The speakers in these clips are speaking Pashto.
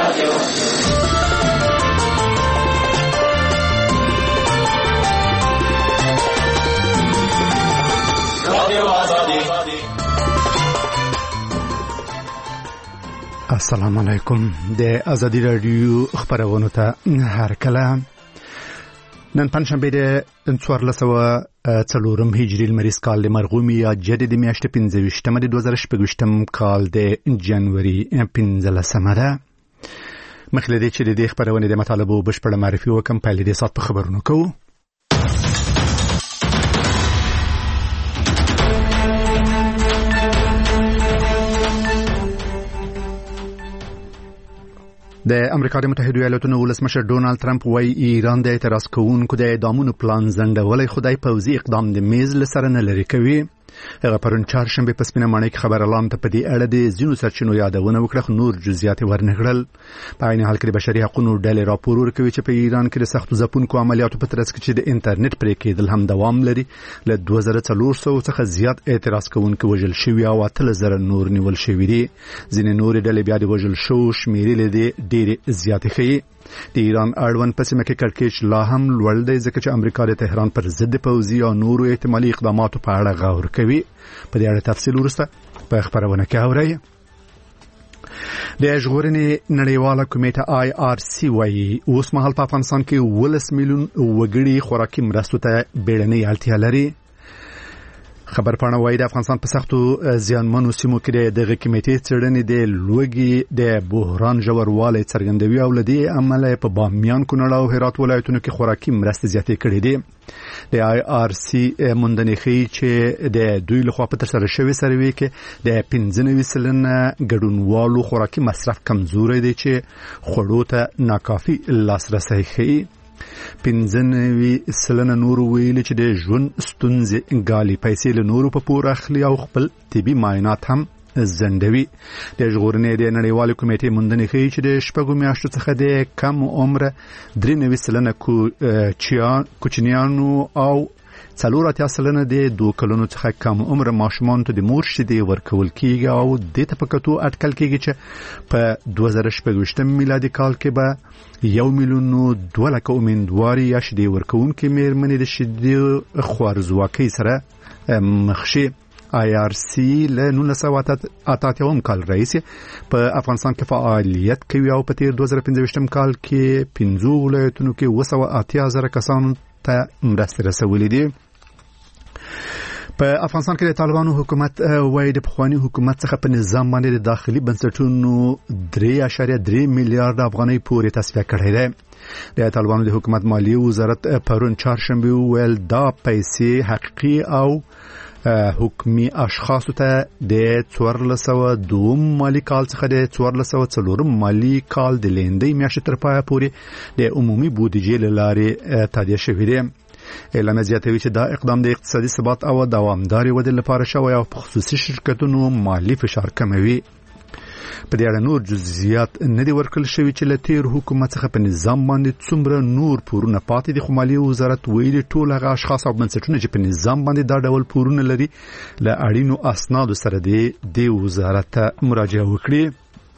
السلام علیکم. د ازادي رادیو خبرونه ته هر کله نن پنځشنبه د 1404 هجری لمریز کال د مرغومی یا جدید میاشتې 25 د 2016 کال د جنوري 15 ده. مخلدي چې د خبرونه د مطالبه بشپړ معرفي وکم په لیدې سات په خبرونو کوو. د امریکا د متحده ایالاتونو ولسمشر ډونالد ترامپ وايي ایران د اعتراض کوونکو د اعدامونو پلان زندولای خدای پوځي اقدام د میز لسره نه لري کوي. هغه پرون چهارشنبه په سپینه ماڼۍ کې خبر اعلان ته په دې اړه د ځینو سرچینو یادونه وکړه، نور جزئیات ورنغړل. په عین حال کې د بشري حقوقو ډلې راپور ورکوي چې په ایران کې د سختو ځپونکو عملیاتو په ترڅ کې چې د انټرنیټ پرې کېدل هم دوام لري. له 2400 څخه زیات اعتراض کوونکو وژل شوي او 3000 نور نیول شوي دي. ځینې نور ډلې بیا د وژل شو شمیرې له ډېرې زیاتې ښيي. د ایران اړوند په سیمه کې کړکېچ لا هم لوړ دی ځکه چې امریکا د تهران پر ضد پوځي او نورو احتمالي اقداماتو په اړه غور کوي. په دې اړه تفصیل وروسته په خبرونه کې اورئ. د ژغورنې نړیواله کمیټه IRC وايي اوس مهال په افغانستان کې 10 میلیون وګړي خوراکي مرستو ته بیړنۍ اړتیا لري. خبر پاڼه وايي د افغانستان په سختو زیانمنو سیمو کې د کمیټې څېړنې د لوګي د بحران ژوروالی څرګندوي او لدی عمله په بامیان، کونړ او هرات ولایتونو کې خوراکي مرستې زیاتې کړې دي. د IRC موندنې ښيي چې د دوی لخوا په ترسره شوې سروې کې د 95% ګډونوالو خوراکي مصرف کمزوري دی چې خوړو ته ناکافي لاسرسی ښيي. 95% نور ویلي چې د ژوند ستونزې غالي پیسې له نورو په پور اخلي او خپل طبي معاینات هم زندوي. د ژغورنې د نړیوالې کمیټې موندنې ښيي چې د شپږو میاشتو څخه د کم عمر 93% کوچنیانو او 4% د 2 کلونو څخه کم عمر ماشومان ته د مور شیدې ورکول کیږي او د تپکتو اټکل کیږي چې په 2016 میلادي کال کې به 1,200,000 امیندواري یا شیدې ورکوونکې مېرمنې د شیدې خوارزواکۍ سره مخ شي. IRC له 1988 کال راهیسې په افغانستان کې فعالیت کوي او په تیر 2015 کال کې 15 ولایتونو کې 280,000 کسانو ته مرستې رسولې دي. په افغانستان کې د طالبانو حکومت وايي د پخوانی حکومت څخه په نظام باندې د داخلي بنسټونو 3.3 میلیارډ افغانۍ پورې تصفیه کړې ده. د طالبانو د حکومت مالیې وزارت پرون چهارشنبه ویل دا پیسې حقيقي او حکومي اشخاصو ته د 1402 مالی کال څخه د 1404 مالی کال د لیندۍ میاشتې تر پایه پورې د عمومي بودیجې له لارې تادیه شوی دی. اعلان زیاتوي چې دا اقدام د اقتصادي ثبات او دوامداري ودې لپاره شوی او په خصوصي شرکتونو مالی فشار کموي. په دې اړه نور جزئیات نه دي ورکړل شوي چې له تیر حکومت څخه په نظام باندې څومره نور پورونه پاتې دي، خو مالیې وزارت ویلي ټول هغه اشخاص او بنسټونه چې په نظام باندې دا ډول پورونه لري له اړینو اسنادو سره د وزارت ته مراجعه وکړي.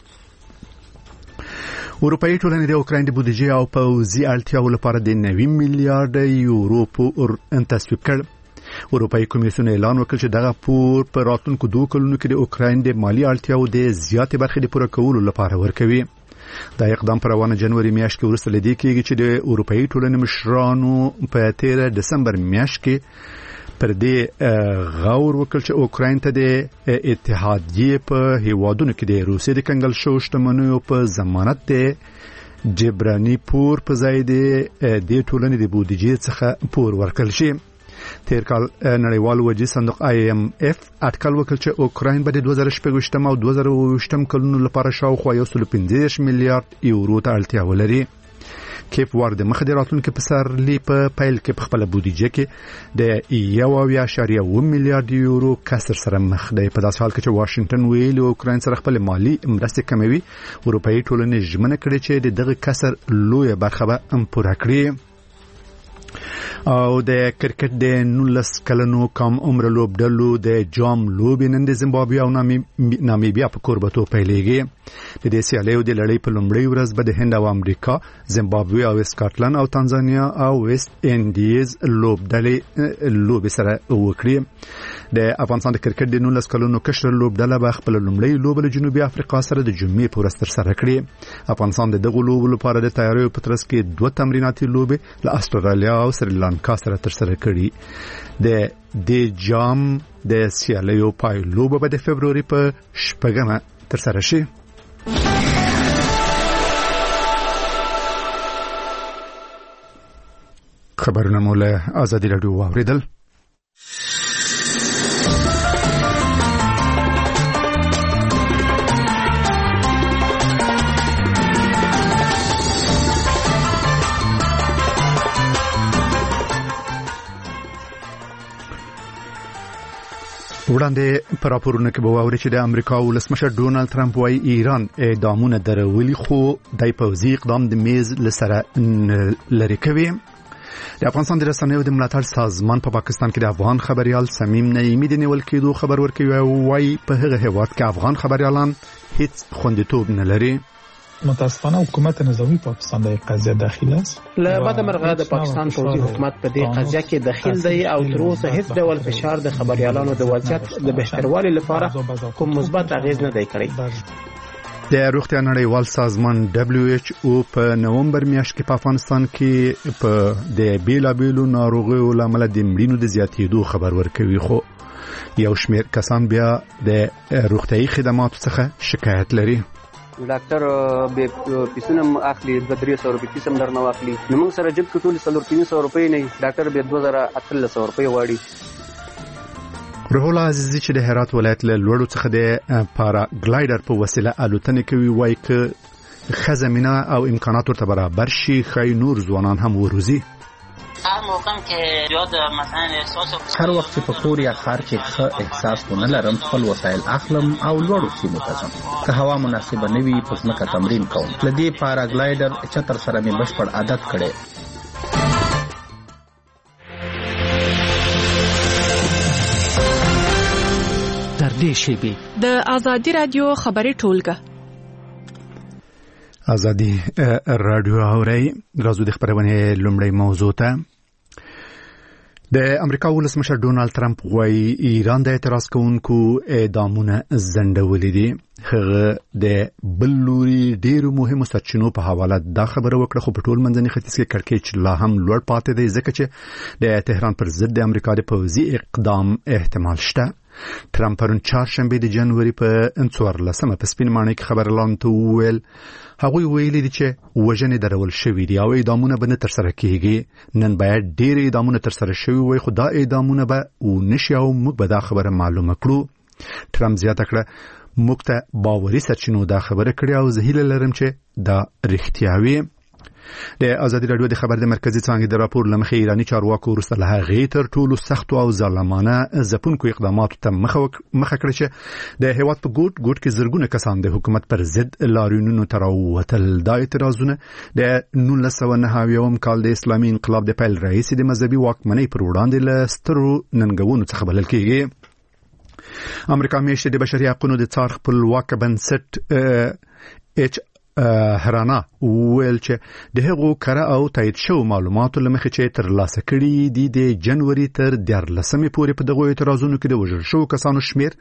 اروپایي ټولنې د اوکراین د بودیجې او پوځي اړتیاو لپاره د 90 میلیارډ یورو پور تصویب کړ. اروپایي کمیسیون اعلان وکړ چې دغه پور په راتلونکو 2 کلونو کې د اوکراین د مالی اړتیاو د زیاتې برخې د پوره کولو لپاره ورکوي. دا اقدام پر روانه جنوري میاشت کې وروسته لیدل کېږي چې د اروپایي ټولنې مشرانو په 13 دسمبر میاشت کې پر دې غور وکړ چې اوکراین ته د اتحادیې په هیوادونو کې د روسیې د کنګل شو شتمنیو په ضمانت د جبراني پور په ځای د ټولنې د بودیجې څخه پور ورکړل شي. تیر کال نړیوال وجې صندوق IMF اټکل وکړ چې اوکراین به د 2016 او 2020 کلونو لپاره شاوخوا 115 میلیارډ یورو ته اړتیا ولري. کیپ وارد مخ د راتلونکو په سرلی په پیل کې په خپل بودیجه کې د 1.1 میلیارډ یورو کسر سره مخ دی. په داسې حال کې چې واشنگټن ویلي اوکراین سره خپل مالی مرستې کموي، اروپایي ټولنې ژمنه کړې چې دغه کسر لویه برخه به پوره کړي. او د کرکټ د 19 کلنو کم عمر لوبډلو د جام لوبې نن د زیمبابوې او نامیبیا په کوربتو پیلېږي. د دې سیالیو د لړۍ په لومړۍ ورځ به د هند او امریکا، زیمبابوې او اسکاټلند او تانزانیا او ویست انډیز لوبډلې سره وکړي. د افغانستان د کرکټ د 19 کلونو کشر لوبډله به خپل لومړی لوب له جنوبي افریقا سره د جمعې په ورځ ترسره کړي. افغانستان د دغه لوبو لپاره د تیاریو په ترڅ کې 2 تمریناتي لوبې له استرالیا او سریلانکا سره ترسره کړي. د جام د سیالیو پای لوبه به د فبروري په 8 ترسره شي. خبرونه مو له آزادي رادیو واوریدل. وړاندې پر راپورونه کې به واوري چې د امریکا ولسمشر ډونالد ترامپ وايي ایران اعدامونه درولي خو د پوځي اقدام د میز لسره لري کوي. د افغانستان د رسنیو د ملاتړ سازمان په پاکستان کې د افغان خبريال سمیم نعیمی د نیول کېدو خبر ورکوي او وايي په هغه هیواد کې افغان خبريالان هیڅ خوندیتوب نه لري. متاسفانه حکومت نظامی پاکستان د قضیه داخل است. له بعد مرغه د پاکستان پوځي حکومت په دې قضیه کې داخل دی او تر اوسه هیڅ ډول فشار د خبريالانو د وضعیت د بهتروالي لپاره کوم مثبت اغیز نه دی کړی. د روغتیا نړیوال سازمان WHO په نومبر میاشت کې په افغانستان کې په د بیلابیلو ناروغیو لامل د مړینو د زیاتېدو خبر ورکوي، خو یو شمېر کسان بیا د روغتیايي خدماتو څخه شکایت لري. ډاکټر به پیسونه اخلي 200-300 روپۍ پیسم درنه واخلي، نو موږ سره جب کې ټول 300 روپۍ نه، ډاکټر به 2300 روپۍ واړي. روح الله عزیزی چې د هرات ولایت له لوړو څخه د پارا ګلایډر په وسیله الوتنې کوي، وایي ک خزمینه او امکانات ورته برابر شي خای نور ځوانان هم وروزي. هر موقع کې زیات مثلا احساس هر وخت په کور یا خار کې ښه احساس ونه لرم، خپل وسایل اخلم او لوړو سیمو ته ځم. که هوا مناسبه نه وي په ځمکه تمرین کوم. لدې پارا ګلایډر چتر سره مې بشپړ عادت کړی. تر دې شی د آزادي رادیو خبري ټولګه آزادي رادیو اوري راځو د خبرونه لومړی موضوع ته. د امریکا ولسمشر ډونالد ترامپ وايي ایران د اعتراض کوونکو اعدامونه زندولې دي. هغه د بلوري ډیرو مهمو سرچینو په حواله دا خبره وکړه، خو په ټول منځني ختیځ کې کړکېچ لا هم لوړ پاتې دی ځکه چې د تهران پر ضد د امریکا د پوځي اقدام احتمال شته. ترامپ پرون چهارشنبه د جنوري په 14 په سپین ماڼۍ کې خبرلاند ته وویل هغوی ویلي دي چې وژنې درول شوې دي او اعدامونه به نه ترسره کیږي. نن باید ډېر اعدامونه ترسره شوي وي، خو دا اعدامونه به ونشي او موږ به دا خبره معلومه کړو. ترامپ زیاته کړه موږ ته باوري سرچینو دا خبره کړې او زه هیله لرم چې دا رښتیا وي. د آزادي رادیو د خبر د مرکزی څانګې د راپور لمخې ایرانی چارواکو وروسته له هغې تر ټولو سختو او ظالمانه ځپونکو اقداماتو ته مخه کړې چې د هیواد په ګوټ کې زرګونه کسان د حکومت پر ضد لاریونونو ته راووتل. دا اعتراضونه د 1990 کال د اسلامي انقلاب د پیل راهیسې د مذهبي واکمنۍ پر وړاندې له سترو ننګونو څخه بلل کېږي. امریکا میاشتې د بشري حقوقو د څار خپلواک بنسټ هرانا ویل چې د هغو کره او تایید شو معلوماتو لمخې چې تر لاسه کړي دي د جنوري تر 14 پورې په دغه اعتراضونو کې د وژل شو کسانو شمیر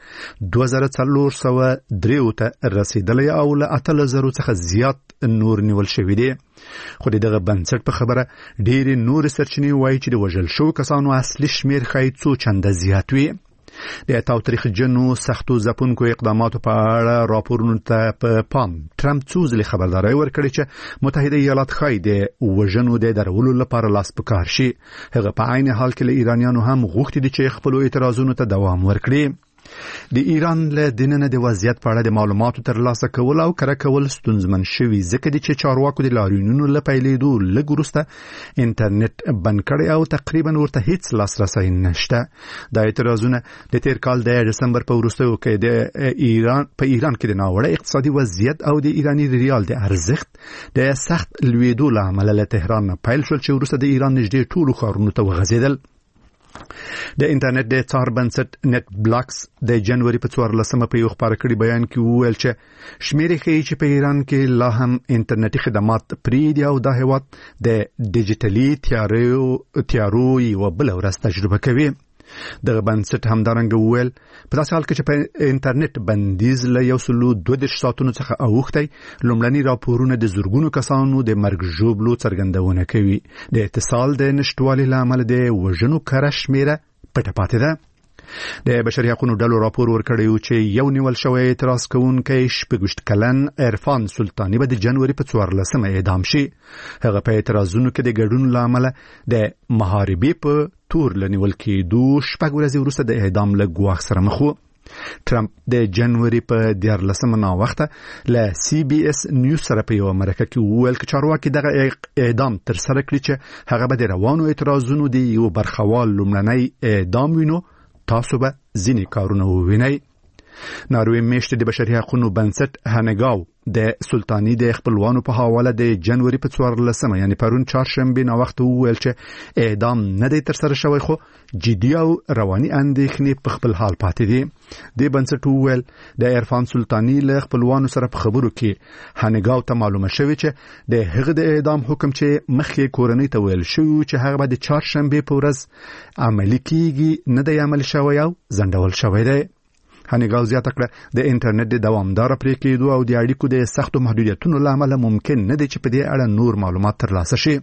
2403 ته رسیدلی او له 8000 څخه زیات نور نیول شوی دی. خو دغه بنسټ په خبره ډېر نور سرچینې وایي چې د وژل شو کسانو اصلي شمیر ښایي څو چنده زیات وي. د تاریخ جنو سختو ځپونکو اقداماتو په اړه راپورونو ته په پام ترامپ څو ځلې خبرداري ورکړې چې متحده ایالات ښایي د وژنو د درولو لپاره لاس په کار شي. هغه په عین حال کې له ایرانیانو هم غوښتي دي چې خپل اعتراضونو ته دوام ورکړي. د ایران له دننه د وضعیت په اړه د معلوماتو ترلاسه کول او کره کول ستونزمن شوي ځکه چې چارواکو د لاریونونو له پیلېدو لږ وروسته انټرنیټ بند کړی او تقریبا ورته هیڅ لاسرسی نشته. دا اعتراضونه د تیر کال د دسمبر په وروستیو کې د ایران کې د ناوړه اقتصادي وضعیت او د ایرانی ریال د ارزښت د سخت لویدو له امله له تهران پیل شول چې وروسته د ایران نږدې ټولو ښارونو ته وغځېدل. د انټرنیټ د څار بنسټ نت بلاکس د جنوري په 14 په یو خبر کړي بیان کې وویل چې شمیرې ښیي چې په ایران کې لا هم انټرنیټي خدمات پرې دي او د هیواد د ډیجیټلي تیارو یو بل ورځ تجربه کوي. دغه بنسټ همدارنګه وویل په داسې حال کې چې په انټرنیټ بندیز له 122 ساعتونو څخه اوښتي لومړني راپورونه د زورګونو کسانو د مرګ ژوبلو څرګندونه کوي. د اتصال د نشټوالي لامل د وژنو کره شمیره پټه پاتې ده. د بشري حقوقو ډلو راپور ورکړی چې یو نیول شوی اعتراض کوونکی 26 کلن عرفان سلطانی به د جنوري په 14 اعدام شي. هغه په اعتراضونو کې د ګډون لامل د محاربې په تور لنیول کېدو 6 ورځې وروسته د اعدام له ګواښ سره مخ و. ټرمپ د جنوري په 14 ناوخته له CBS نیوز سره په یو مرکه کې وویل چې چارواکي دغه اعدام تر سره کړی چې هغه به د روانو اعتراضونو د یو برخوال لومړنی اعدام وینو، تاسو به ځینې کارونه ووینئ. ناروې میاشتې د بشري حقوقو بنسټ هنګاو د سلطانی د خپلوانو په حواله د جنوري په 14 یعنی پرون چهارشنبه ناوخته وویل چې اعدام نه دی تر سره شوی خو جدي او رواني اندېښنې په خپل حال پاتې دي. د بنسټ وویل د عرفان سلطانی له خپلوانو سره په خبرو کې هنګاو ته معلومه شوی چې د هغه د اعدام حکم چې مخکې کورنۍ ته ویل شو چې هغه به د چهارشنبه په ورځ عملي کیږي نه دی عمل شوی او ځنډول شوی دی. هنګاو زیاته کړه د انټرنیټ د دوامدار پرې کېدو او د اړیکو د سختو محدودیتونو لامل ممکن نه دی چې په دې اړه نور معلومات ترلاسه شي.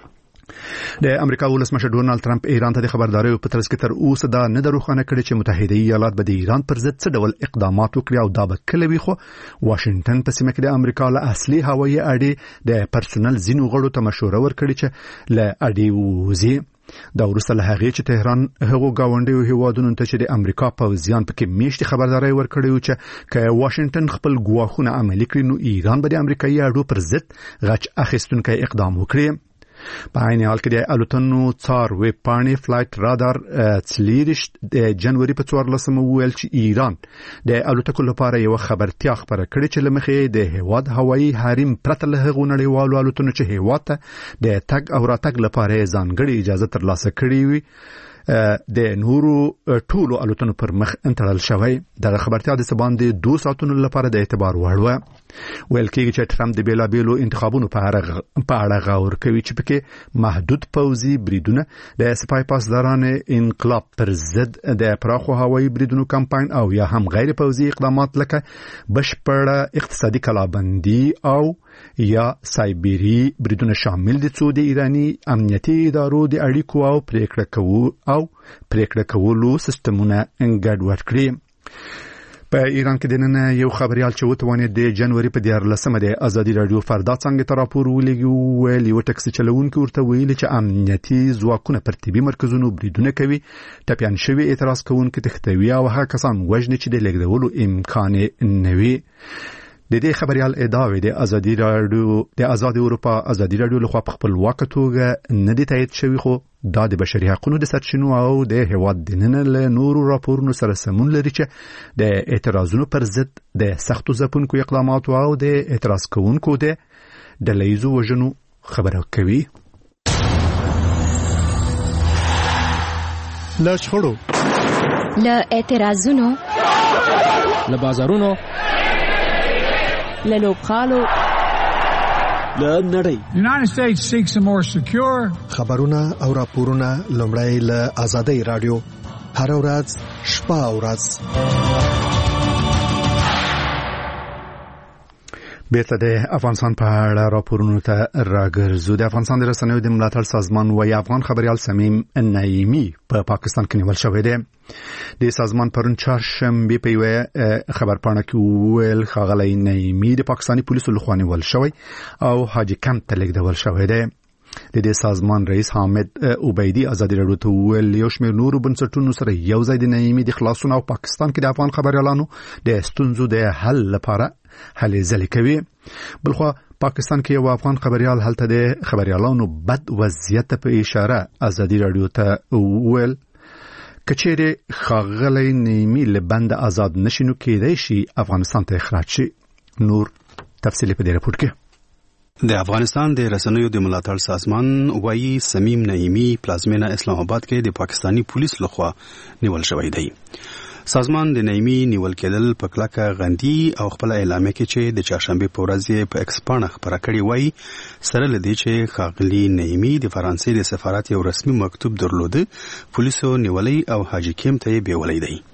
د امریکا ولسمشر ډونالد ټرمپ ایران ته د خبرداري په ترڅ کې تر اوسه دا نه دروخانه کړي چې متحده ایالات به د ایران پر ضد څه ډول اقدامات وکړي او دا به کله وي. خو واشنگټن په سیمه کې د امریکا له اصلي هوایي اډې د پرسونل ځینو غړو ته مشوره ورکړي چې له اډې ووځي. دا وروسته له هغې چې تهران هغو گاونډیو هیوادونو ته چې د امریکا پوځیان پکې میاشتې خبرداري ورکړې و چې که واشنگټن خپل ګواښونه عملي کړي نو ایران به د امریکایي اډو پر ضد غچ اخیستونکی اقدام وکړي. په عین حال کې د الوتنو څار ویب پاڼې فلایټ رادار څلېرشت د جنوري په 14 وویل چې ایران د الوتکو لپاره یو خبرتیا خبره کړې چې لمخې د هیواد هوایي حریم پرته له هغو نړیوالو الوتنو چې هیواد ته د تګ او راتګ لپاره ځانګړې اجازه ترلاسه کړې وي د نورو ټولو الوتنو پر مخ انتړل شوی. دغه خبرتیا د سبان د 2 ساعتونو لپاره د اعتبار وړ و. ویل کېږي چې ټرمپ د بیلابیلو انتخابونو په اړه غور کوي چې پکې محدود پوځي بریدونه د سپای پاسداران انقلاب پر ضد د پراخو هوایي بریدونو کمپاین او یا هم غیر پوځي اقدامات لکه بشپړه اقتصادي کلابندي او یا سایبری بریدونه شامل دي څو د ایرانی امنیتي ادارو د اړیکو او پریکړه کولو سیستمونه ګډوډ کړي. په ایران کې د نن یو خبريال چې وتوانید د جنوري په 14 د ازادي رادیو فردا څنګه ته راپور ولېږي ویل یو ټکسي چلوونکو ورته ویل چې امنیتي ځواکونه پر طبي مرکزونو بریدونه کوي، ټپيان شوی اعتراض کوونکو تختوي او هغه کسان وژني چې د لګدولو امکان نه وي. د دې خبريال ادعاوې د آزاد اروپا ازادي رادیو لخوا په خپلواکه توګه نه دي تایید شوی خو دا د بشري حقوقو د سرچینو او د هیواد د نن له نورو راپورونو سره سمون لري چې د اعتراضونو پر ضد د سختو ځپونکو اقداماتو او د اعتراض کوونکو د ډلهییزو وژنو خبره کوي. له شخړو، له اعتراضونو، له بازارونو، له لوبخالو، له نړۍ. United States seeks a more secure. خبرونه او راپورونه لومړی له آزادۍ رادیو هر ورځ شپه او ورځ. بیرته د افغانستان په اړه راپورونو ته راګرځو. د افغانستان د رسنیو د ملاتړ سازمان وايي افغان خبريال سمیم نعیمی په پاکستان کې نیول شوی دی. د سازمان پرون چهارشنبه په یو خبرپاڼه کې ویل ښاغلی نعیمی د پاکستاني پولیسو لخوا نیول شوی او حاجی کمپ ته لیږدول شوی دی. د دې سازمان رئیس حامد عبیدی ازادي رادیو ته ویل یو شمېر نورو بنسټونو سره یو ځای د نعیمی د خلاصون او پاکستان کې د افغان خبريالانو د ستونزو د حل لپاره هلې ځلې کوي. بلخوا پاکستان کې یو افغان خبريال هلته د خبريالانو بد وضعیت په اشاره ازادي رادیو ته ویل کچېره ښاغلی نعیمی له بند آزاد نشینو کېدای شي افغانستان ته اخراج شي. نور تفصیل په دې راپور کې. د افغانستان د رسنیو د ملاتړ سازمان وایي سمیم نعیمی پلازمینه اسلام آباد کې د پاکستانی پولیس لخوا نیول شوی دی. سازمان د نعیمی نیول کېدل په کلکه غندي او خپل اعلامیه کې چې د چهارشنبه په ورځ په ایکس پاڼه خبره کړې وایي سره لدی چې ښاغلي نعیمی د فرانسې د سفارت یو رسمي مکتوب درلوده پولیسو نیولې او حاجی کیم ته یې بیولې دی.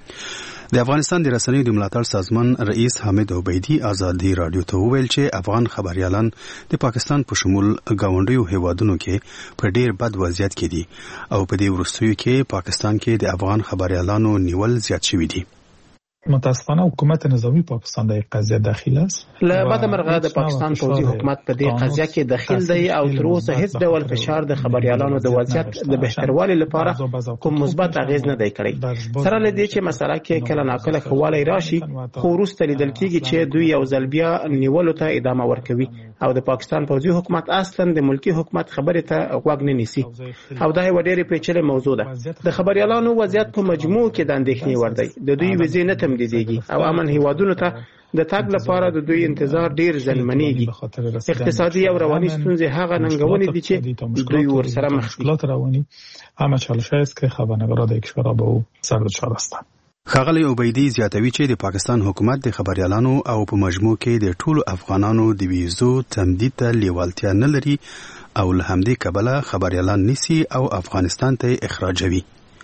د افغانستان د رسنیو د ملاتړ سازمان رئیس حامد عبیدی آزادي رادیو ته وویل چې افغان خبريالان د پاکستان په شمول گاونډیو هیوادونو کې په ډیر بد وضعیت کې دي او په دې وروستیو کې پاکستان کې د افغان خبريالانو نیول زیات شوی دي. متاسفانه حکومت نظامی پاکستان د قضیه داخل است. له بعد مرغه د پاکستان پوځي حکومت په دې قضیه کې داخل دی او تر اوسه هیڅ ډول فشار د خبريالانو د وضعیت د بهترولو لپاره کوم مثبت اغیز نه دی کړی. سره له دې چې مسله کې کله ناکله خواله راشي خو وروسته لیدل کېږي چې دوی یو ځل بیا نیولو ته ادامه ورکوي او د پاکستان پوځي حکومت اصلا د ملکی حکومت خبره ته غوږ نه نیسي او دا یو ډېر پیچلې موضوع ده. د خبريالانو وضعیت په مجموع کې د اندېښنې وړ دی. د دوی ویزې نه تمدیدېږي او امن هیوادونو ته د تګ لپاره د دوی انتظار ډیر زلمنېږي. اقتصادي او رواني ستونزې هغه ننګونې دي چې دوی ورسره مخ دي. همه چالش است که خبرنگاران در کشورها به او سر دچار هستند. ښاغلی عبیدی زیاتوي چې د پاکستان حکومت د خبريالانو او په مجموع کې د ټولو افغانانو د ویزو تمدید ته لیوالتیا نه لري او له همدې کبله خبريالان نیسي او افغانستان ته اخراجوي.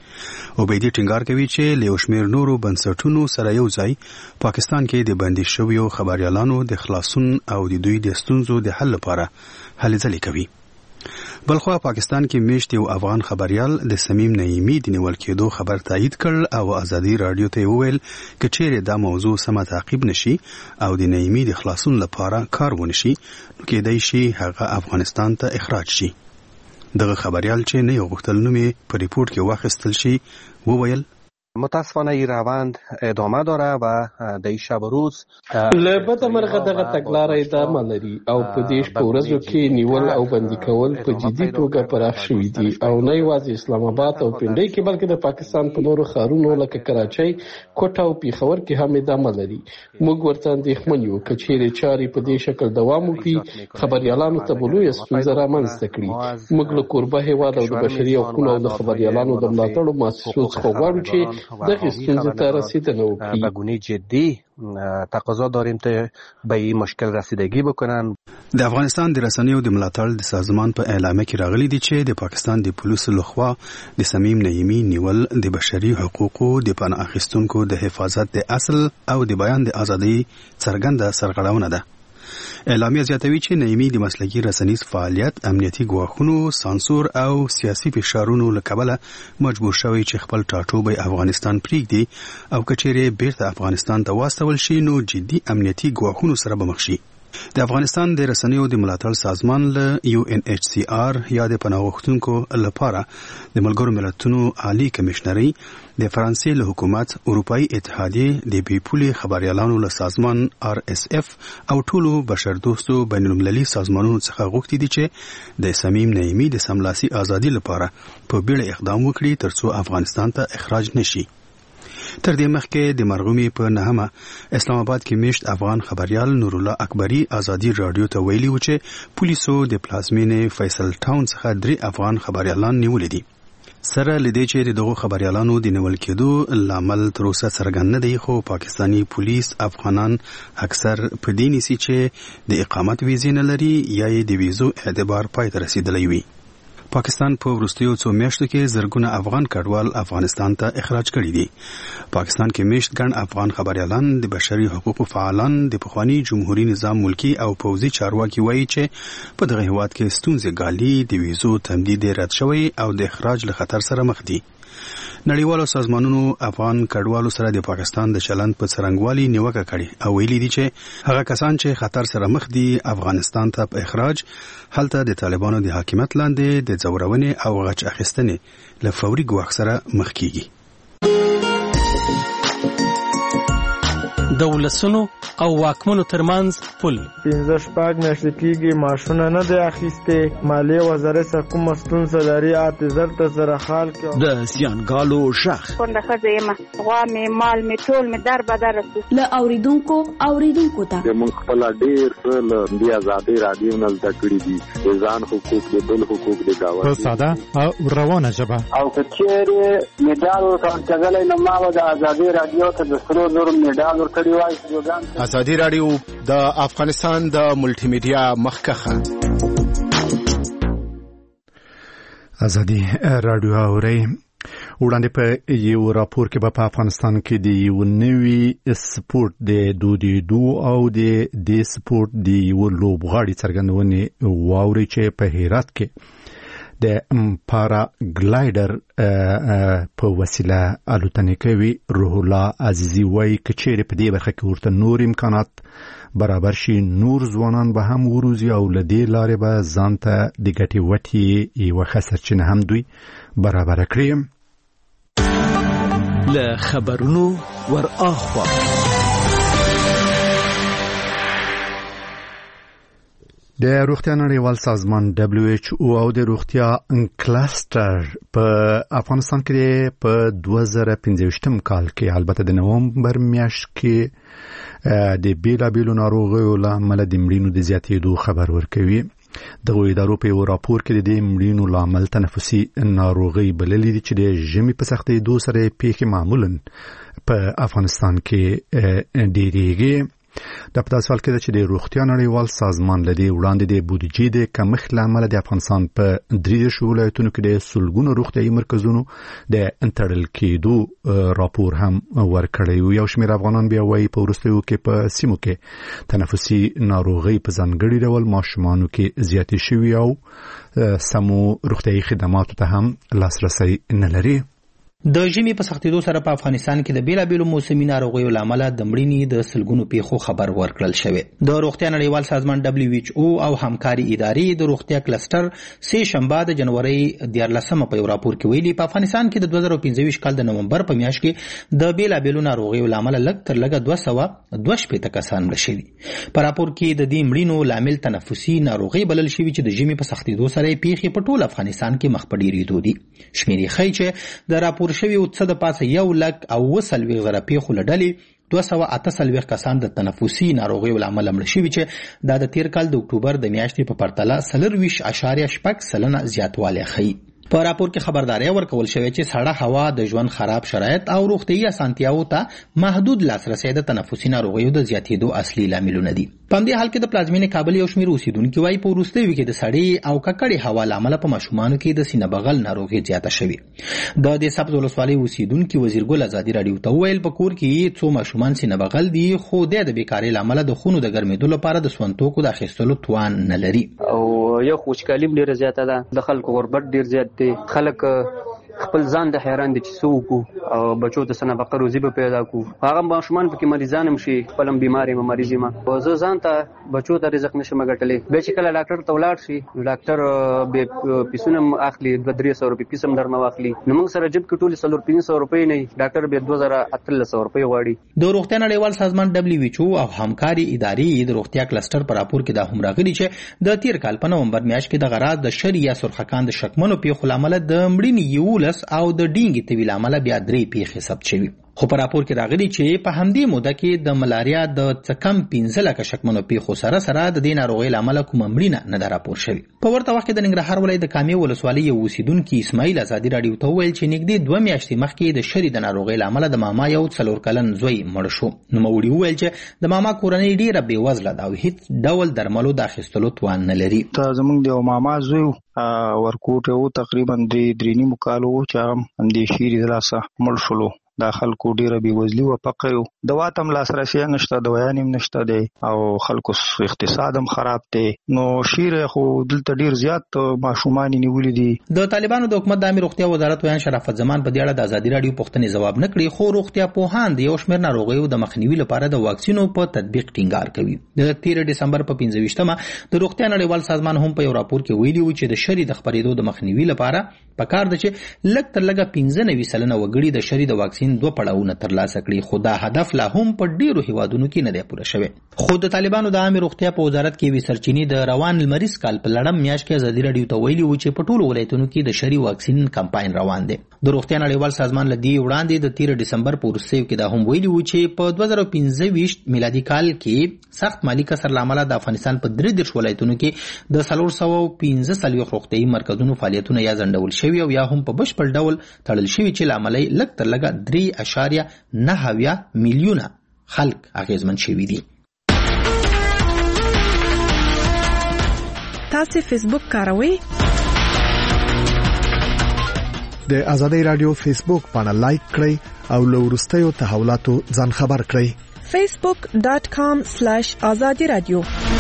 عبیدی ټینګار کوي چې له یو شمېر نورو بنسټونو سره یو ځای پاکستان کې د بندي شویو خبريالانو د خلاصون او د دوی د ستونزو د حل لپاره هلې ځلې کوي. بلخوا پاکستان کې میشت یو افغان خبريال د سمیم نعیمی د نیول کېدو خبر تایید کړ او آزادي رادیو ته وویل چې چیرې دا موضوع سم تعقیب نشي او د نعیمی د خلاصون لپاره کار ونشي نو کېدای شي هغه افغانستان ته اخراج شي. دغه خبريال چې نه یو غوښتل نومې په ریپورت کې واخیستل شي وویل متاسفانه این روند ادامه داره و د این شب و روز له بد مرغه دغه تګلارې ادامه لري او په دې شپو ورځو کې نیول او بندي کول په جدي توګه پراخ شوي دي او نه یوازې اسلام آباد او پنډۍ کې بلکې د پاکستان په نورو ښارونو لکه کراچۍ، کوټه او پیښور کې هم ادامه لري. موږ ورته اندېښمن یو که چیرې چارې په دې شکل دوام وکړي خبريالانو ته به لویه ستونزه رامنځته کړي. موږ له کوربه هېواد او د بشري حقوقو او د خبريالانو د ملاتړو مؤسسو څخه غواړو چې دغه ستونزې ته رسیدنه وکړي. به گونه جدی تقاضا داریم که به این مشکل رسیدگی بکنن. د افغانستان د رسنیو د ملاتړ د سازمان په اعلامیه کې راغلي دي چې د پاکستان د پولیسو لخوا د سمیم نعیمی نیول د بشري حقوقو د پناه اخیستونکو د حفاظت د اصل او د بیان د ازادۍ څرګنده سرغړونه ده. اعلامیه زیاتوي چې نعیمی د مسلکي رسنیز فعالیت، امنیتي ګواښونو، سانسور او سیاسي فشارونو له کبله مجبور شوی چې خپل ټاټوبی افغانستان پریږدي او کچېرې بیرته افغانستان ته واستول شي نو جدي امنیتي ګواښونو سره به مخ شي. د افغانستان د رسنیو د ملاتړ سازمان له UNHCR یا د پناه غوښتونکو لپاره د ملګرو ملتونو عالی کمشنري د فرانسې له حکومت، اروپאי اتحادیه، د بیپولي خبريالانو له سازمان RSF او ټولو بشردوستو بین المللي سازمانونو څخه غوښتي دي چې د سمیم نعیمی د سملاسي ازادي لپاره په بیړه اقدام وکړي ترڅو افغانستان ته اخراج نشي. تر دې مخکې د مرغومي په نهمه اسلام آباد کې میشت افغان خبريال نور الله اکبری آزادي رادیو ته ویلي و چې پولیسو د پلازمینې فیصل ټاون څخه 3 افغان خبريالان نیولې دي. سره لدې چې دغه خبريالانو د نیول کېدو لامل تر اوسه څرګند نه دی خو پاکستانی پولیس افغانان اکثر په دې نیسي چې د اقامت ویزې نه لري یا د ویزو اعتبار پای ته رسیدلی وي. پاکستان په وروستیو څو میاشتو کې زرګونه افغان کډوال افغانستان ته اخراج کړي دي. پاکستان کې میشت ګڼ افغان خبريالان د بشري حقوقو فعالان د پخوانی جمهوریت نظام ملکی او پوځي چارواکي وایي چې په دغه هیواد کې ستونزې ګالي، د ویزو تمدید رد شوی او د اخراج له خطر سره مخ دي. نړیوالو سازمانونو افغان کډوالو سره د پاکستان د چلند په څرنګوالي نیوکه کړې او ویلي دي چې هغه کسان چې خطر سره مخ دي افغانستان ته په اخراج هلته د طالبانو د حاکمیت لاندې د ځورونې او غچ اخیستنې له فوري ګواښ سره مخ کیږي. د ولسونو او واکمنو ترمنځ پل 15 میاشتې کېږي معاشونه نه دی اخیستې مالیې وزارت څخه کومه ستونزه لري اعتذار ته سره حال کې د زیانګالو شخ کونډه ښځه یم غوا مې مال مې ټول مې در بدر له اوریدونکو ته موږ خپل ډېر څه له دې ازادۍ راډیو نه زده کړي دي ځان حقوق د بل حقوق د گاونډي په ساده او روانه ژبه او کچېره میډال ورکړل نو ما د ازادۍ راډیو ته د سرو زرو میډال ورکړی وای. ازادي راډیو د افغانستان د ملټي میډیا مخکخه ازادي راډیو اوري وړاندې په یو راپور کې په افغانستان کې د یو نوي سپورت د دودیدو او د سپورت د یو لوبغاړي څرګندونې واوري چې په هرات کې د پارا ګلایډر په وسیله الوتنې کوي. روح الله عزیزي وایي کچېرې په دې برخه کې ورته نور امکانات برابر شي نور ځوانان به هم وروزي او له دې لارې به ځان ته د ګټې وټې یوه ښه سرچینه هم دوی برابره کړي. له خبرونو ور اخوا د روغتیا نړیوال سازمان WHO او د روغتیا کلستر په افغانستان کې په 2015 کال کې البته د نومبر میاشت کې د بیلابیلو ناروغیو له امله د مړینو د زیاتېدو خبر ورکوي. دغه ادارو په یو راپور کې د مړینو له امله تنفسي ناروغي بللې دي چې د ژمي په سختېدو سره پیښې معمولا په افغانستان کې ډېرېږي. د په داسې حال کې چې د روغتیا نړیوال سازمان لدی وړاندې د بودیجې د کمښت له امله د افغانستان په 3 ولایتونو کې د سلګونو روغتیايي مرکزونو د انټرل کېدو راپور هم ورکړی. یو شمېر افغانان بیا وایي په وروستیو کې په سیمو کې تنفسي ناروغي په ځانګړي ډول ماشومانو کې زیاتې شوي او سمو روغتیايي خدماتو ته هم لاسرسی نه لري. د ژمي په سختېدو سره په افغانستان کې د بیلابیلو موسمي ناروغیو له امله د مړینې د سلګونو پیښو خبر ورکړل شوی. د روغتیا نړیوال سازمان WHO او همکاري ادارې د روغتیا کلستر سه شنبه د جنوري 14 په یو راپور کې ویلي په افغانستان کې د 2015 کال د نومبر په میاشت کې د بیلابیلو ناروغیو له امله لږ تر لږه 222 کسان مړه شوي. په راپور کې د دې مړینو لامل تنفسي ناروغي بلل شوی چې د ژمي په سختېدو سره پیښې په ټول افغانستان کې مخ په ډیرېدو دي. شمېرې ښیي چې د راپور شوی او څه د پاسه 1,40,000 پیښو لډلې 248 کسان د تنفسي ناروغیو له امله مړه شوي چې دا د تیر کال د اکتوبر د میاشتې په پرتله 40.8% زیاتوالی ښیي. په راپور کې خبرداري ورکول شوې چې سړه هوا د ژوند خراب شرایط او روغتيایي اسانتیاو ته محدود لاسرسي د تنفسي ناروغیو د زیاتېدو اصلي لاملونه دي. په دې حال کې د پلازمینې کابل یو شمېر اوسیدونکو وايي په وروستیو کې د سړې او ککړې هوا له امله په ماشومانو کې د سینه بغل ناروغي زیاته شوې. د دې سبز ولسوالۍ اوسیدونکو وزیرګل ازادي راډیو ته ویل په کور کې څو ماشومان سینه بغل دي خو د بیکاری له امله د خونو د ګرمېدو لپاره د سونتوکو د اخیستلو توان نه لري. او یو خوشکالي ډیره زیاته ده د خلکو غربت ډیر زیات دی. خلک خپل ځان د حیران دي چې څوک او بچو ته سنه بقر روزي به پیدا کو هغه ماشومان پکې مریضان هم شي خپلم بیماری مریضي ما او زه ځان ته بچو ته رزق نشم غټلې به چې کله ډاکټر ته ولاړ شي ډاکټر به پیسونه اخلي 200 روپۍ پیسم درنه واخلي نو موږ سره جب کې ټول 300 روپۍ نه ډاکټر به 2300 روپۍ غواړي. د روغتیا نړیوال سازمان WHO او همکاري ادارې د روغتیا کلستر پر راپور کې دا هم راغلي چې د تیر کال په نومبر میاشت کې د غراض د شریعه سرخکان د شکمنو پیښو لامل د مړینې او د ډینګي طویل عمله بیا 3 پیښې ثبت شوي. خو په راپور کې راغلي چې په همدې موده کې د ملاریا د څکم 15 لکه شکمنو پیښو سره د دې ناروغۍ لامل کوم مړینه نه ده راپور شوی. په ورته وخت کې د ننګرهار ولایت د کامې ولسوالۍ یو اوسیدونکي اسماعیل ازادي راډیو ته ویل چې نږدې 2 میاشتې مخکې د شری د ناروغۍ لامل د ماما یو 4 کلن زوی مړ شو. نو موړي ویل چې د ماما کورنۍ ډیره بې وزله ده او هیڅ ډول درملو د اخیستلو توان نه لري. ته زمونږ د ماما زوی ورکوټ او تقریبا 3 کالو چې هم د شری د لاسه مړ شلو. دا خلکو ډیره بې وزلي او فقر یو دوا تم لاسرسي نشته دوايان هم نشته دي او خلکو اقتصاد هم خراب دي. نو شیر خو دلته ډیر زیات ماشومان نیولې دي. د طالبانو د حکومت د امیر روغتیا وزارت ویان شرافت زمان په دې اړه د ازادي راډیو پوښتنې ځواب نه کړی خو روغتیا پوهان د یو شمېر ناروغیو د مخنیوي لپاره د واکسینو په تطبیق ټینګار کوي. د 13 دسمبر په 15مه د روغتیا نړیوال سازمان هم په یو راپور کې ویلي و چې د شری د خپرېدو د مخنیوي لپاره پکار ده چې لږ تر لږه 15 وګړي د شری د واکسین واکسین 2 پړاوونه ترلاسه کړي، خو دا هدف لا هم په ډیرو هیوادونو کې نه دی پوره شوی. خو د طالبانو د عامه روغتیا په وزارت کې وی سرچینی د روان لمریز کال په لړم میاشت کې ازادي رادیو ته ویلي و چې په ټولو ولایتونو کې د شری واکسین کمپاین روان دی. د روغتیا نړیوال سازمان لدی وړاندې د 13 ډسمبر په ورسېو کې دا هم ویلي و چې په 2025 میلادي کال کې سخت مالی کسر لامل د افغانستان په 3 ولایتونو کې د 415 روغتیايي مرکزونو فعالیتونه یا ځنډول شوي او یا هم په بشپړ ډول تړل شوي چې لامل یې لږ تر لږه 3.9 میلیونه خلک اغیزمن شوي دي. تاسو فیسبوک کاروئ؟ د آزادۍ رادیو فیسبوک باندې لایک کړئ او له وروستیو تحولاتو ځان خبر کړئ. facebook.com/azadi radio.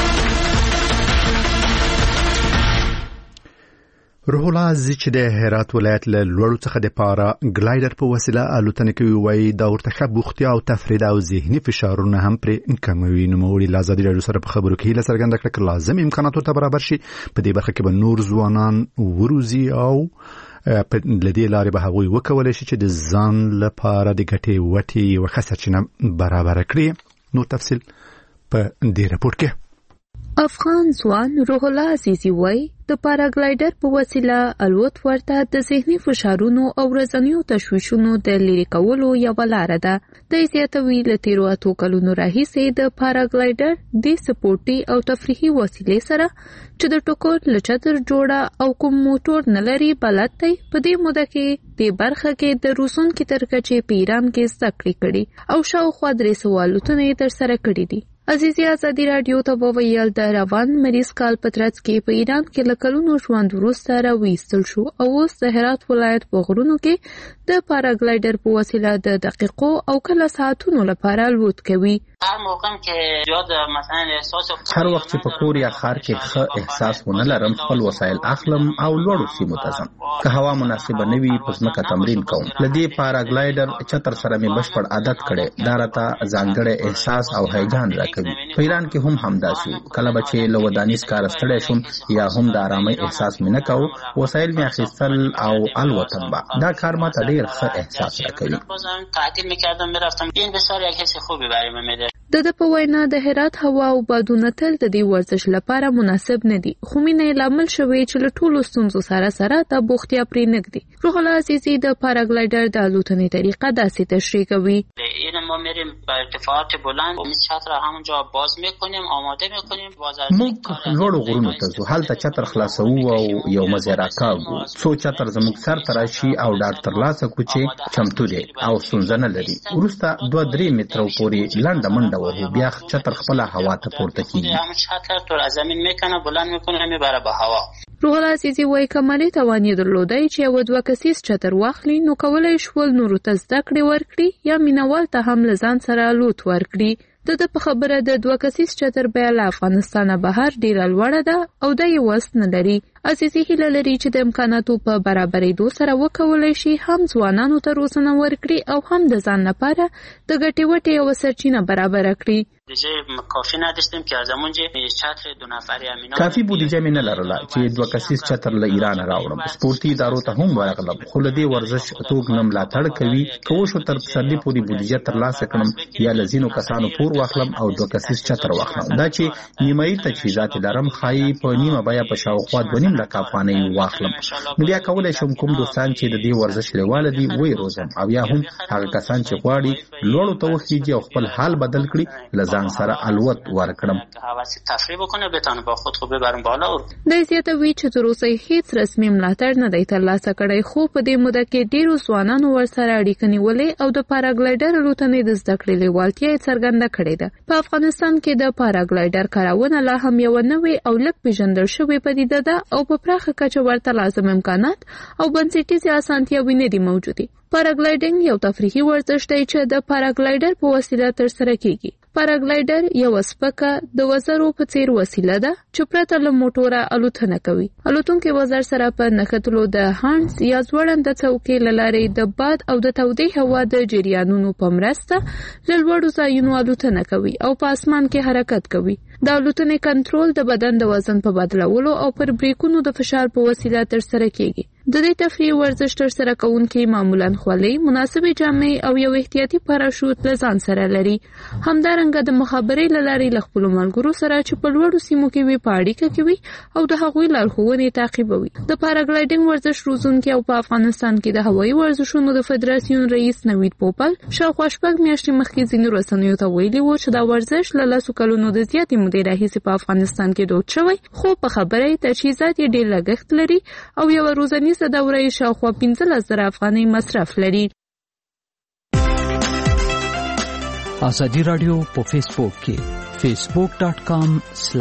روح الله عزیز چې د هرات ولایت له لوړو څخه د پارا ګلایډر په وسیله الوتنه کوي، وایي دا ورته ښه بوختیا او تفرید او ذهني فشارونه هم پرې کموي. نوموړي له آزادي رادیو سره په خبرو کې هیله څرګنده کړه چې لازم امکاناتو ته برابر شي په دې برخه کې به نور ځوانان وروزي او په لدې لارې به هغوی وکولای شي چې د ځان لپاره د ګټې وټې یوه ښه سرچینه برابره کړي. نور تفصیل په دې راپور کې. افغان ځوان روح الله عزیزي وایي د پاراګلایډر په وسیله الوت ورته د ذهني فشارونو او ورځنیو تشویشونو د لرې کولو یوه لاره ده. د زیاتوي له 13 کلونو راهیسې د پاراګلایډر د سپورټي او تفریحي وسیلې سره چې د ټوکر له چتر جوړه او کوم موټور نه لري بلد دی. په دې موده کې د برخه کې د روسونکي تر کچې په ایران کې زده کړې کړي او شاوخوا 300 الوتنې یې ترسره کړي دي. عزیزي آزادي رادیو ته وویل د روان مریض کال په ترڅ کې په ایران کې له کلونو ژوند وروسته راویستل شو او اوس د هرات ولایت په غرونو کې د پاراګلایډر په وسیله د دقیقو او کله ساعتونو لپاره الوت کوي. هر موقع کې زیاد مثلا احساس هر وخت چې په کور یا ښار کې ښه احساس ونه لرم خپل وسایل اخلم او لوړو سیمو ته ځم. که هوا مناسبه نه وي په ځمکه تمرین کوم. له دې پاراګلایډر چتر سره مې بشپړ عادت کړی. دا راته ځانګړی احساس او هیجان راکوي. په ایران کې هم همداسې کله به چې له ودانیز کار ستړی شوم یا هم د آرامۍ احساس مې نه کوو وسایل مې اخیستل او الوتم به. دا کار ماته ډېر ښه احساس راکوي. تعطیل میکردم میرفتم. این بسیار یک حس خوبی برای من میده. د په وینا د هرات هوا او بادونه تل د دې ورزش لپاره مناسب نه دي، خو مینه لامل شوی چې له ټولو ستونزو سره د بوختیا پرې نږدې. روح الله عزیزي د پاراګلایډر د الوتنې طریقه داسې تشریح کوي. این ما میریم به ارتفاعات بلند و چتر همونجا باز میکنیم آماده میکنیم. موږ لوړو غرونو ته ځو، هلته چتر خلاصو او یو مزه راکاږو. څو چتر زموږ سر ته راشي او ډاډ ترلاسه کړو چې چمتو دی او ستونزه نه لري. وروسته 2-3 مترو پورې لنډه منډه وهو، بیا چتر خپل هوا ته پورته کیږي. همون چتر تو از زمین میکنه بلند میکنه میبره به هوا. روح الله عزیزي وایي که مالي توان یې درلودی چې یو 2 کسیز چتر واخلي نو کولی شول نورو ته زده کړې ورکړي یا مینوال ته هم له ځان سره الوت ورکړي. د په خبره د 2 کسیز چتر بیا له افغانستانه بهر ډیره لوړه ده او د یې وس نه لري. عزیزي هیله لري چې د امکاناتو په برابرېدو سره وکولای شي هم ځوانانو ته روزنه ورکړي او هم د ځان لپاره د ګټې وټې یوه سرچینه برابره کړي. کافی نداشتیم که از اونجا چتر 2 نفری امینا کافی بودیجه مې نه لرله چې 2 کسیز چتر له ایران راوړم. سپورتي ادارو ته هم ورغلم خو له دې ورزش توګ نه ملاتړ کوي. که وشو تر پسرلي پورې بودیجه ترلاسه کړم یا له ځینو کسانو پور واخلم او 2 کسیز چتر واخلم. دا چې نیمایي تجهیزات لرم ښایي په نیمه بیه په شاوخوا 2.5 لک افغانۍ واخلم. نو بیا کولی شم کوم دوستان چې د دې ورزش لیواله دي وی روزم او یا هم هغه کسان چې غواړي لوړو ته وخیږي او خپل حال بدل کړي له ځان سره الوت ورکړم. تفریح بکنه بتونه با خود خوب ببرم بالا. د زیاتوي چې تر اوسه هیڅ رسمي ملاتړ نه دی ترلاسه کړی، خو په دې موده کې ډیرو ځوانانو ورسره اړیکه نیولې او د پاراګلایډر الوتنې د زده کړې لیوالتیا یې څرګنده کړې ده. په افغانستان کې د پاراګلایډر کارونه لا هم یو نوې او لږ پیژندل شوې پدیده ده او په پراخه کچه ورته لازم امکانات او بنسټیزې اسانتیاوې نه دي موجودې. پاراګلایډینګ یو تفریحي ورزش دی چې د پاراګلایډر په وسیله ترسره کیږي. پاراګلایډر یو سپکه د وزرو په څیر وسیله ده چې پرته له موټوره الوتنه کوي. الوتونکي وزر سره په نښتلو د هانډز یا ځوړنده څوکۍ له لارې د باد او د تودې هوا د جریانونو په مرسته له لوړو ځایونو الوتنه کوي او په اسمان کې حرکت کوي. د الوتنې کنټرول د بدن د وزن په بدلولو او پر بریکونو د فشار په وسیله ترسره کیږي. د دې تفریح ورزش تر سره کوونکي معمولاً خولۍ، مناسبې جامې او یو احتیاطي پاراشوت له ځان سره لري. همدارنګه د مخابرې له لارې له خپلو ملګرو سره چې په لوړو سیمو کې وي په اړیکه کې وي او د هغوی لارښوونې تعقیبوي. د پاراګلایډینګ ورزش روزونکي او په افغانستان کې د هوایي ورزشونو د فدراسیون رئیس نوید پوپل شاوخوا 6 میاشتې مخکې ځینو رسنیو ته ویلي و چې دا ورزش له 10 کلونو د زیاتې مودې راهیسې په افغانستان کې دود شوی، خو په خبره یې تجهیزات یې ډېر لګښت لري او یو روزنیزه دوره یې شاوخوا 15,000 افغانۍ مصرف لري. ازادي رادیو په فیسبوک کې facebook.com